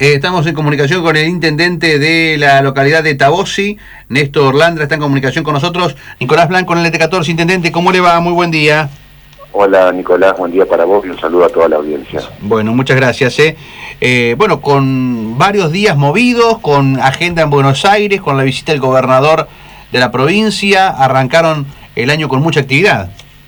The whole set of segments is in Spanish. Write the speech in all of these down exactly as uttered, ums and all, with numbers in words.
Eh, estamos en comunicación con el intendente de la localidad de Tabossi, Néstor Landra, está en comunicación con nosotros. Nicolás Blanco, en el L T catorce. Intendente, ¿cómo le va? Muy buen día. Hola Nicolás, buen día para vos y un saludo a toda la audiencia. Bueno, muchas gracias. Eh. Eh, bueno, con varios días movidos, con agenda en Buenos Aires, con la visita del gobernador de la provincia, arrancaron el año con mucha actividad.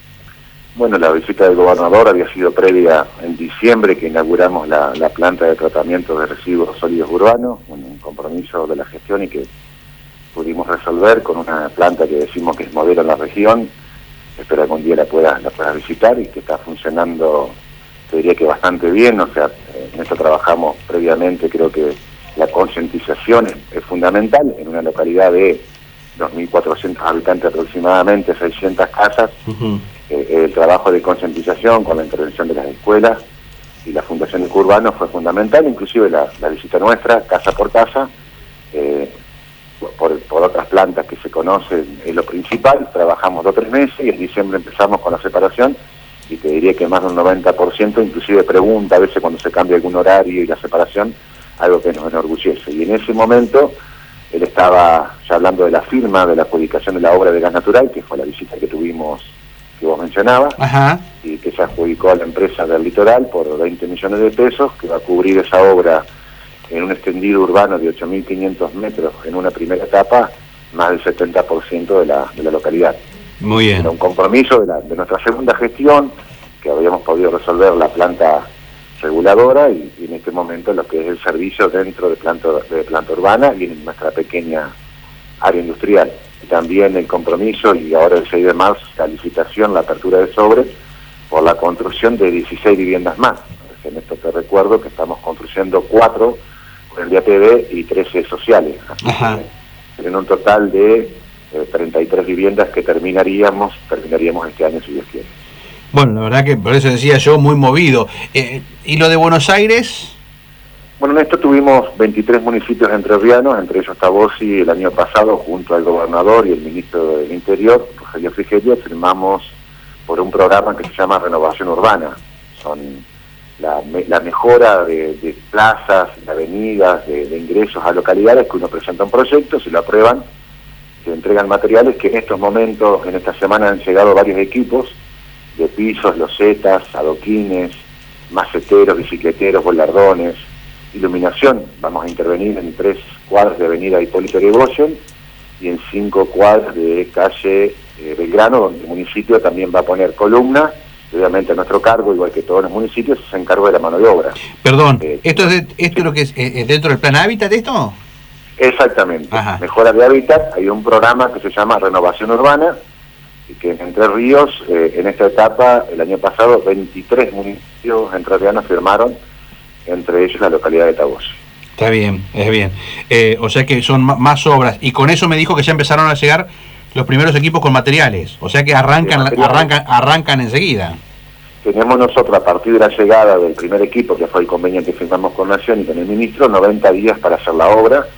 Bueno, la visita del gobernador había sido previa en diciembre, que inauguramos la, la planta de tratamiento de residuos sólidos urbanos, un compromiso de la gestión y que pudimos resolver con una planta que decimos que es modelo en la región. Espero que algún día la puedas la puedas visitar y que está funcionando, te diría que bastante bien. O sea, en esto trabajamos previamente, creo que la concientización es, es fundamental en una localidad de dos mil cuatrocientos habitantes aproximadamente, seiscientas casas. Uh-huh. eh, el trabajo de concientización con la intervención de las escuelas y la Fundación Eco-Urbano fue fundamental, inclusive la, la visita nuestra, casa por casa, eh, Por, por otras plantas que se conocen, es lo principal. Trabajamos dos o tres meses y en diciembre empezamos con la separación y te diría que más de un noventa por ciento inclusive pregunta a veces cuando se cambia algún horario y la separación, algo que nos enorgullece. Y en ese momento él estaba ya hablando de la firma de la adjudicación de la obra de gas natural, que fue la visita que tuvimos, que vos mencionabas. Ajá. Y que se adjudicó a la empresa del Litoral por veinte millones de pesos, que va a cubrir esa obra en un extendido urbano de ocho mil quinientos metros en una primera etapa, más del setenta por ciento de la, de la localidad. Muy bien. Era un compromiso de, la, de nuestra segunda gestión, que habíamos podido resolver la planta reguladora y, y en este momento lo que es el servicio dentro de planta, de planta urbana y en nuestra pequeña área industrial. Y también el compromiso, y ahora el seis de marzo, la licitación, la apertura de sobres, por la construcción de dieciséis viviendas más. En esto te recuerdo que estamos construyendo cuatro el de A P B y trece sociales. Ajá. En un total de eh, treinta y tres viviendas que terminaríamos terminaríamos este año, si Dios quiere. Bueno, la verdad que por eso decía yo, muy movido. Eh, ¿Y lo de Buenos Aires? Bueno, en esto tuvimos veintitrés municipios entrerrianos, entre ellos Tabossi. El año pasado, junto al gobernador y el ministro del Interior, Rogelio Frigerio, firmamos por un programa que se llama Renovación Urbana. Son La, la mejora de, de plazas, de avenidas, de, de ingresos a localidades, que uno presenta un proyecto, se lo aprueban, se entregan materiales, que en estos momentos, en esta semana han llegado varios equipos de pisos, losetas, adoquines, maceteros, bicicleteros, volardones, iluminación. Vamos a intervenir en tres cuadras de avenida Hipólito Yrigoyen y en cinco cuadras de calle eh, Belgrano, donde el municipio también va a poner columnas. Obviamente a nuestro cargo, igual que todos los municipios, se encargó de la mano de obra. Perdón, eh, ¿esto es, de, esto es lo que es, es dentro del plan Hábitat esto? Exactamente. Ajá. Mejora de hábitat. Hay un programa que se llama Renovación Urbana, y que en Entre Ríos, eh, en esta etapa, el año pasado, veintitrés municipios entrerrianos firmaron, entre ellos la localidad de Tabossi. Está bien, es bien. Eh, o sea que son más obras, y con eso me dijo que ya empezaron a llegar los primeros equipos con materiales, o sea que arrancan, arrancan, arrancan enseguida. Tenemos nosotros, a partir de la llegada del primer equipo, que fue el convenio que firmamos con Nación y con el ministro, noventa días para hacer la obra,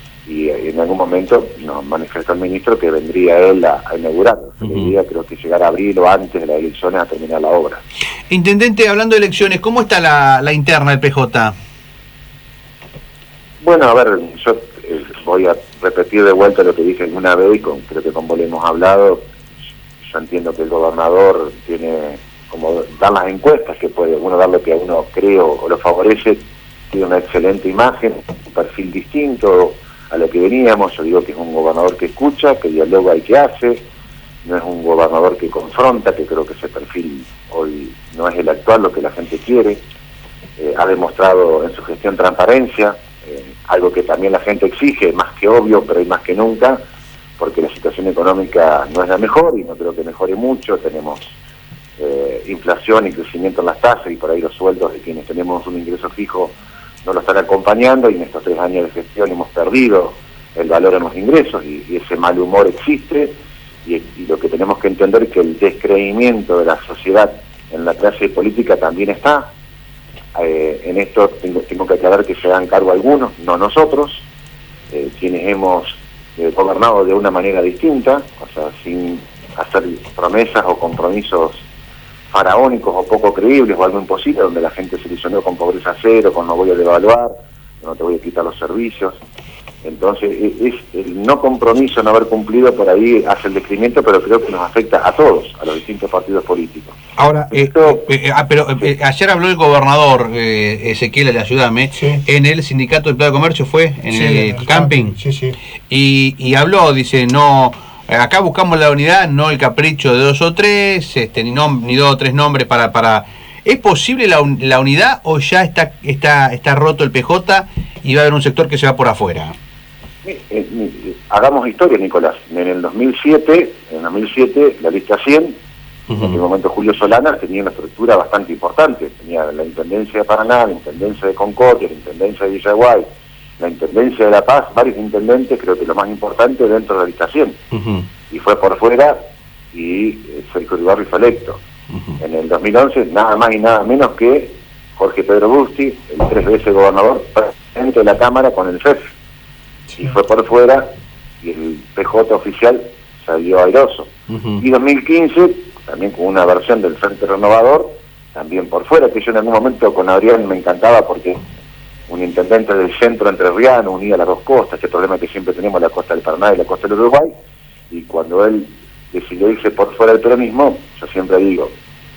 y en algún momento nos manifestó el ministro que vendría él a, a inaugurar. Uh-huh. La idea creo que llegar a abril o antes de las elecciones a terminar la obra. Intendente, hablando de elecciones, ¿cómo está la, la interna del P J? Bueno, a ver, yo eh, voy a repetir de vuelta lo que dije alguna vez y con, creo que con vos le hemos hablado. Yo entiendo que el gobernador tiene como dar las encuestas, que puede uno dar lo que a uno cree o, o lo favorece, tiene una excelente imagen, un perfil distinto a lo que veníamos. Yo digo que es un gobernador que escucha, que dialoga y que hace, no es un gobernador que confronta, que creo que ese perfil hoy no es el actual, lo que la gente quiere. Eh, ha demostrado en su gestión transparencia, Eh, algo que también la gente exige, más que obvio, pero hay más que nunca, porque la situación económica no es la mejor y no creo que mejore mucho. Tenemos eh, inflación y crecimiento en las tasas y por ahí los sueldos de quienes tenemos un ingreso fijo no lo están acompañando, y en estos tres años de gestión hemos perdido el valor en los ingresos y, y ese mal humor existe, y, y lo que tenemos que entender es que el descreimiento de la sociedad en la clase política también está. Eh, en esto tengo, tengo que aclarar que se dan cargo algunos, no nosotros, eh, quienes hemos eh, gobernado de una manera distinta, o sea, sin hacer promesas o compromisos faraónicos o poco creíbles o algo imposible, donde la gente se ilusionó con pobreza cero, con no voy a devaluar, no te voy a quitar los servicios. Entonces, es el no compromiso, no haber cumplido, por ahí hace el decremento, pero creo que nos afecta a todos, a los distintos partidos políticos. Ahora, Esto, eh, eh, ah, pero eh, ayer habló el gobernador, eh, Ezequiel, ayúdame, sí. en el Sindicato de Empleado de Comercio, ¿fue? En sí, el, el camping. camping. Sí, sí. Y, y habló, dice, no, acá buscamos la unidad, no el capricho de dos o tres, este, ni, nom ni dos o tres nombres para... para ¿Es posible la, un la unidad o ya está, está, está roto el P J y va a haber un sector que se va por afuera? Eh, eh, hagamos historia, Nicolás. En el dos mil siete, en dos mil siete, la lista cien, uh-huh. en aquel momento Julio Solana tenía una estructura bastante importante. Tenía la Intendencia de Paraná, la Intendencia de Concordia, la Intendencia de Villaguay, la Intendencia de La Paz, varios intendentes, creo que lo más importante dentro de la lista cien. Uh-huh. Y fue por fuera y eh, Sergio Uribarri fue electo. Uh-huh. En el dos mil once, nada más y nada menos que Jorge Pedro Busti, el tres veces gobernador, presidente de la Cámara con el F E F. Y fue por fuera y el P J oficial salió airoso. Uh-huh. Y dos mil quince, también con una versión del Frente Renovador, también por fuera, que yo en algún momento con Adrián me encantaba porque un intendente del centro entrerriano unía las dos costas, este problema que siempre tenemos, la costa del Paraná y la costa del Uruguay, y cuando él decidió irse por fuera del peronismo, yo siempre digo,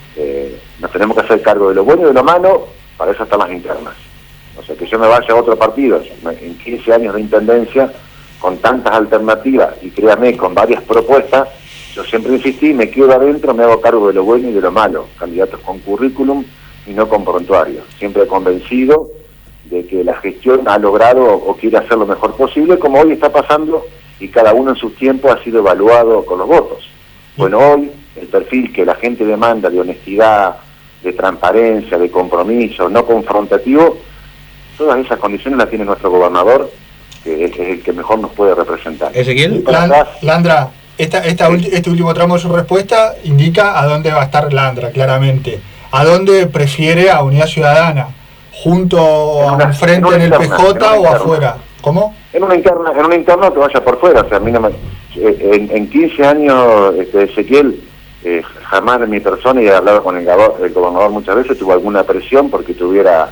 eh, nos tenemos que hacer cargo de lo bueno y de lo malo, para eso están las internas. O sea, que yo me vaya a otro partido, en quince años de intendencia, con tantas alternativas, y créame, con varias propuestas, yo siempre insistí, me quedo adentro, me hago cargo de lo bueno y de lo malo, candidatos con currículum y no con prontuario. Siempre he convencido de que la gestión ha logrado o quiere hacer lo mejor posible, como hoy está pasando, y cada uno en sus tiempos ha sido evaluado con los votos. Bueno, hoy el perfil que la gente demanda de honestidad, de transparencia, de compromiso, no confrontativo, todas esas condiciones las tiene nuestro gobernador, que es el que mejor nos puede representar. Ezequiel, Landra, esta, esta sí. este último tramo de su respuesta indica a dónde va a estar Landra, claramente. ¿A dónde prefiere a Unidad Ciudadana? ¿Junto a un frente en, en el interna, P J o afuera? ¿Cómo? En una interna, en una interna que vaya por fuera. O sea, a mí no me, en, en quince años, este, Ezequiel, eh, jamás de mi persona, y he hablado con el, el gobernador muchas veces, tuvo alguna presión porque tuviera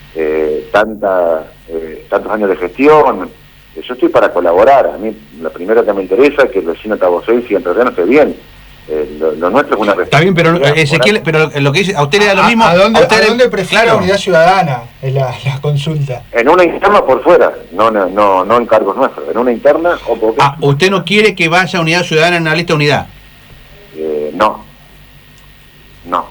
eh, tanta, eh, tantos años de gestión. Yo estoy para colaborar. A mí lo primero que me interesa es que el vecino tabocense y entrerriano esté bien. Eh, lo, lo nuestro es una Está bien, pero Ezequiel, pero lo que dice, a usted le da lo mismo. ¿A dónde, a usted ¿a dónde prefiere claro. Unidad Ciudadana en la, la consulta? En una interna por fuera, no no no, no en cargos nuestros, en una interna o por... Ah, ¿usted no quiere que vaya Unidad Ciudadana en la lista unidad? Eh, no, no.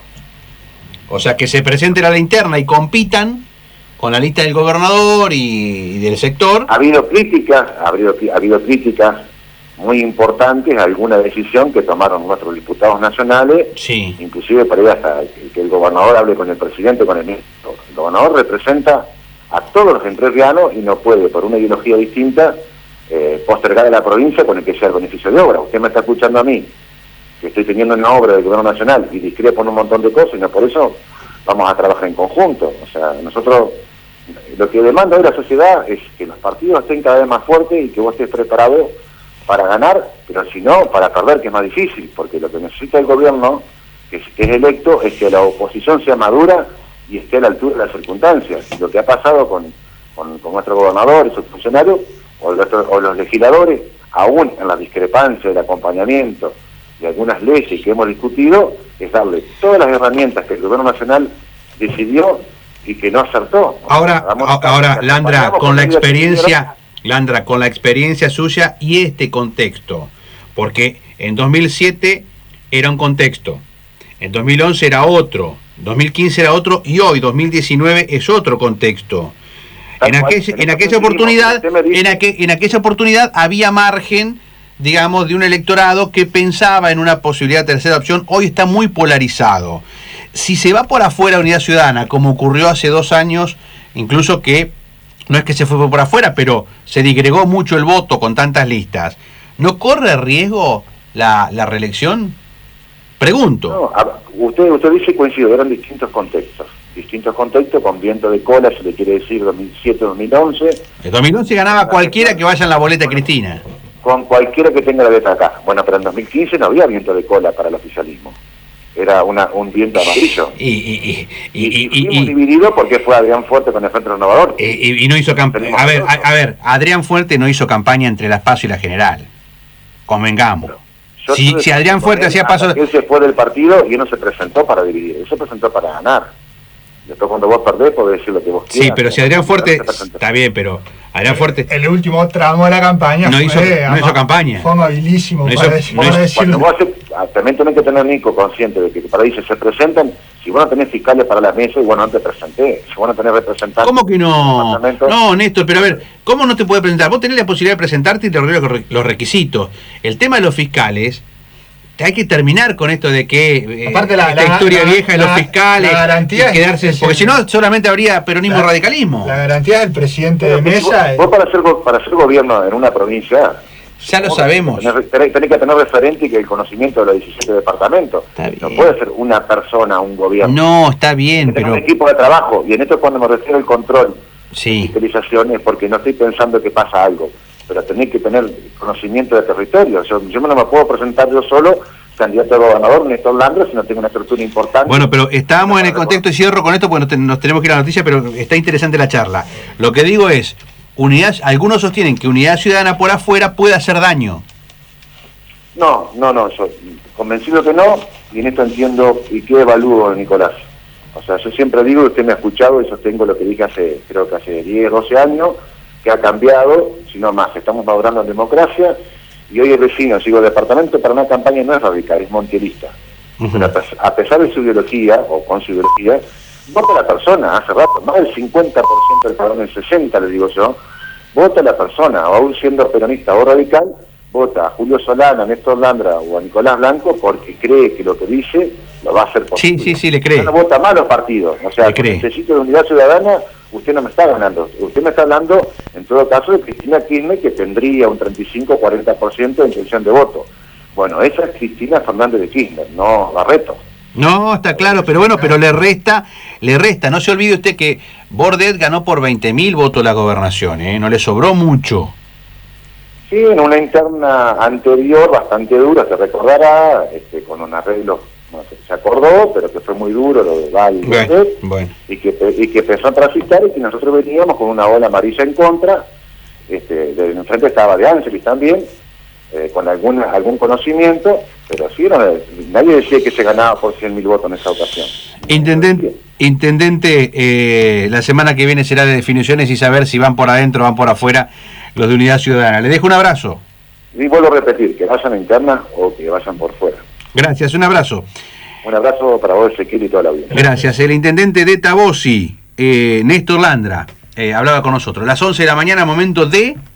O sea, que se presenten a la interna y compitan con la lista del gobernador y, y del sector. Ha habido críticas, ha habido, ha habido críticas muy importantes a alguna decisión que tomaron nuestros diputados nacionales, sí. inclusive para ir hasta que el gobernador hable con el presidente, con el ministro. El gobernador representa a todos los entrerrianos y no puede, por una ideología distinta, eh, postergar a la provincia con el que sea el beneficio de obra. Usted me está escuchando a mí, que estoy teniendo una obra del gobierno nacional y discrepo en un montón de cosas, y no por eso vamos a trabajar en conjunto. O sea, nosotros, lo que demanda hoy la sociedad es que los partidos estén cada vez más fuertes y que vos estés preparado para ganar, pero si no, para perder, que es más difícil, porque lo que necesita el gobierno, que es, que es electo, es que la oposición sea madura y esté a la altura de las circunstancias. Lo que ha pasado con, con, con nuestro gobernador y sus funcionarios, o los, o los legisladores, aún en la discrepancia del acompañamiento de algunas leyes que hemos discutido, es darle todas las herramientas que el gobierno nacional decidió y que no acertó. Ahora, Vamos, ahora Landra, con la experiencia... Landra, con la experiencia suya y este contexto, porque en dos mil siete era un contexto, en dos mil once era otro, dos mil quince era otro y hoy, dos mil diecinueve, es otro contexto. En, aquel, en aquella oportunidad, en, aquel, en aquella oportunidad había margen, digamos, de un electorado que pensaba en una posibilidad de tercera opción. Hoy está muy polarizado. Si se va por afuera Unidad Ciudadana, como ocurrió hace dos años, incluso que no es que se fue por afuera, pero se digregó mucho el voto con tantas listas, ¿no corre riesgo la, la reelección? Pregunto. No, a, usted, usted dice coincido, eran distintos contextos. Distintos contextos, con viento de cola, se le quiere decir dos mil siete, dos mil once. En dos mil once ganaba cualquiera que vaya en la boleta de Cristina. Con cualquiera que tenga la letra acá. Bueno, pero en dos mil quince no había viento de cola para el oficialismo. era una, un viento amarillo. Y, y, y, y, y, y, y, y dividido porque fue Adrián Fuerte con el Frente Renovador. Y, y, y no hizo campaña. A ver, a, a ver, Adrián Fuerte no hizo campaña entre las PASO y la General. Convengamos. Si, si Adrián Fuerte hacía paso... Él se fue del partido y él no se presentó para dividir, él se presentó para ganar. Después cuando vos perdés podés decir lo que vos quieras. Sí, pero si Adrián Fuerte... Está bien, pero Adrián Fuerte... El último tramo de la campaña no fue... Hizo, no hizo campaña. Fue amabilísimo. No para hizo, decir, no para hizo, decirlo. Vos haces, también tenés que tener, Nico, consciente de que para ahí se presentan. Si vos no tenés fiscales para la mesa, y bueno, no te presenté. Si vos no tenés representantes... ¿Cómo que no? No, Néstor, pero a ver, ¿cómo no te puede presentar? Vos tenés la posibilidad de presentarte y te reunir los requisitos. El tema de los fiscales... Hay que terminar con esto de que eh, Aparte la, esta la, historia la, vieja de la, los fiscales la garantía y quedarse, es, porque si no solamente habría peronismo la, radicalismo. La garantía del presidente de mesa. Vos, vos para ser para ser gobierno en una provincia, ya lo sabemos. Tenés, tenés, tenés que tener referente y que el conocimiento de los diecisiete departamentos. No puede ser una persona, un gobierno. No, está bien, pero un equipo de trabajo. Y en esto cuando me refiero al control, sí, fiscalización, es porque no estoy pensando que pasa algo, pero tenés que tener conocimiento de territorio. Yo, yo no me puedo presentar yo solo candidato a gobernador, Néstor Landra, si no tengo una estructura importante. Bueno, pero estábamos en el contexto, y cierro con esto porque nos tenemos que ir a la noticia, pero está interesante la charla. Lo que digo es, unidad, algunos sostienen que Unidad Ciudadana por afuera puede hacer daño. No, no, no, yo convencido que no, y en esto entiendo y qué evalúo, Nicolás. O sea, yo siempre digo, usted me ha escuchado y sostengo lo que dije hace, creo que hace diez, doce años, que ha cambiado, sino más, estamos madurando en democracia. Y hoy el vecino, sigo el departamento para una campaña no es radical, es montielista. Uh-huh. Pero a pesar de su ideología, o con su ideología, vota la persona, hace rato, más del cincuenta por ciento del padrón, el sesenta por ciento le digo yo, vota la persona, aún siendo peronista o radical, vota a Julio Solana, a Néstor Landra o a Nicolás Blanco porque cree que lo que dice lo va a hacer posible. Sí, sí, sí, le cree. No, no vota más los partidos, o sea, con el necesito de Unidad Ciudadana, usted no me está ganando, usted me está hablando, en todo caso, de Cristina Kirchner, que tendría un treinta y cinco a cuarenta por ciento de intención de voto. Bueno, esa es Cristina Fernández de Kirchner, no Barreto. No, está claro, pero bueno, pero le resta, le resta, no se olvide usted que Bordet ganó por veinte mil votos la gobernación, ¿eh? No le sobró mucho. Sí, en una interna anterior, bastante dura, se recordará, este, con un arreglo, no sé, se acordó, pero que fue muy duro lo de Val y bueno, Bordet, bueno. y que y que empezó a transitar y que nosotros veníamos con una ola amarilla en contra, este, de enfrente estaba de Ángeles también, eh, con alguna, algún conocimiento, pero sí, no, nadie decía que se ganaba por cien mil votos en esa ocasión. Intendente, intendente eh, la semana que viene será de definiciones y saber si van por adentro o van por afuera los de Unidad Ciudadana. Le dejo un abrazo. Y vuelvo a repetir, que vayan a interna o que vayan por fuera. Gracias, un abrazo. Un abrazo para vos, Ezequiel, y toda la audiencia. Gracias. El intendente de Tabosi, eh, Néstor Landra, eh, hablaba con nosotros. Las once de la mañana, momento de...